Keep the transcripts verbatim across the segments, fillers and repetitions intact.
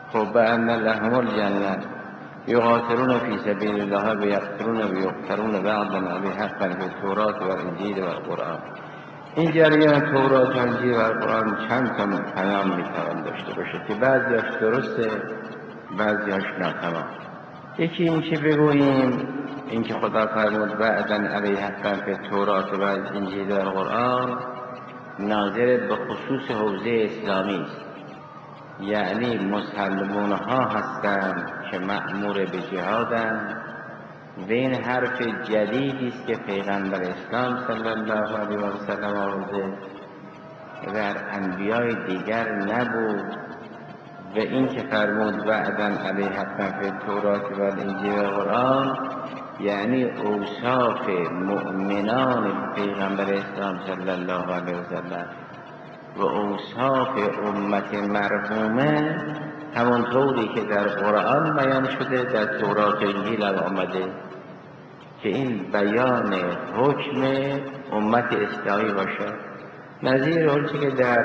خب بأن لهم الجنة یقاتلون فی سبیل الله و یقتلون و یقتلون بعضا علی حقا فی التوراة و الانجیل و القرآن. این جریان تورات و انجیل و القرآن چند تا پیام میتوان داشته باشه که بعضیاش درسته، بعضیاش ناتمام. یکی این که بگوییم این که خدا فرمود بعضا علی حقا فی التوراة و الانجیل و القرآن ناظر به خصوص حوزه اسلامی است، یعنی مسلمان ها هستند که مأمور به جهادند و این حرف جدیدی است که پیغمبر اسلام صلی الله علیه و سلم آورده و در انبیای دیگر نبود. و این که فرمود وعدا علیه حقا فی التوراة و الانجیل و القرآن یعنی اوصاف مؤمنان پیغمبر اسلام صلی الله علیه و سلم و اوصاف امت مرحومه همونطوری که در قرآن بیان شده در تورات و انجیل هم آمده که این بیان حکم امت اسلامی باشد. نظیر آنچه که در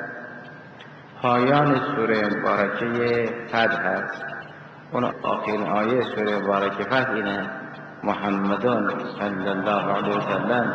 پایان سوره مبارکه فتح هست، اون آخرین آیه سوره مبارکه فتح اینه: محمدون صلی الله علیه و سلم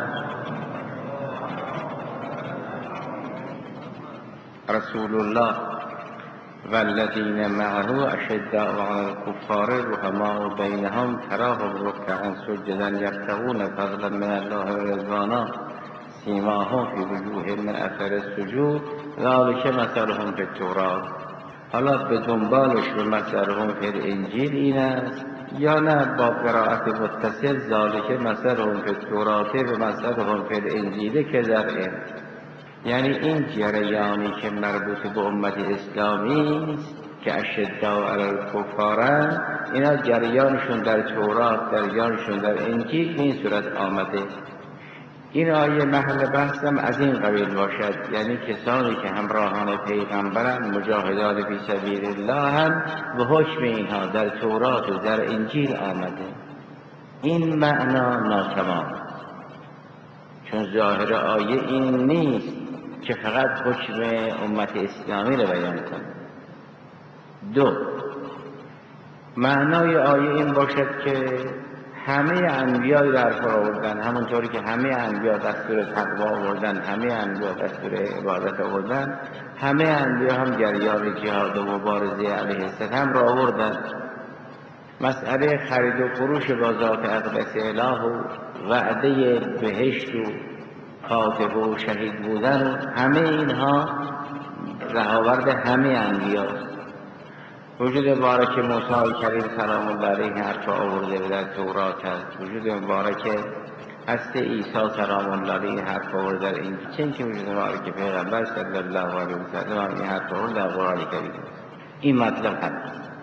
رسول الله والذین معه اشداء علی الکفار رحماء بینهم تراهم رکعا سجدا یبتغون فضلا من الله و رضوانا سیماهم فی وجوههم من اثر السجود ذلک مثلهم فی التوراة. حالا به دنبالش به مثلهم فی الانجیل این است یا نه با قرائت متصل ذلک مثلهم فی التوراة و مثلهم فی الانجیل که ذرعه، یعنی این جریانی که مربوط به امت اسلامی است که اشداء علی الکفارن، اینا جریانشون در تورات، جریانشون در انجیل به این صورت آمده. این آیه محل بحثم از این قبیل باشد، یعنی کسانی که همراهان پیغمبرن، مجاهدان فی سبیل الله هم به حکم اینها در تورات و در انجیل آمده. این معنا ناتمام، چون ظاهر آیه این نیست که فقط حکم امت اسلامی رو بیان کنه. دو، معنای آیه این باشد که همه انبیا در کار آوردن، همونطوری که همه انبیا دستور تقوا آوردن، همه انبیا دستور عبادت آوردن، همه انبیا هم جریان جهاد و مبارزه علیه السلام را آوردن. مسئله خرید و فروش با ذات اقدس اله و وعده بهشت و فاتح و شهید بودن و همه اینها رهاورد همه انبیاست. وجود مبارک موسی کریم سلام الله علیه حرف آورده و در تورات هست. وجود مبارک هست عیسی سلام الله علیه حرف آورده در انجیل. چون که وجود مبارک پیغمبر صلی الله علیه و سلم این حرف آورده در قرآن کریم. این مطلب هست.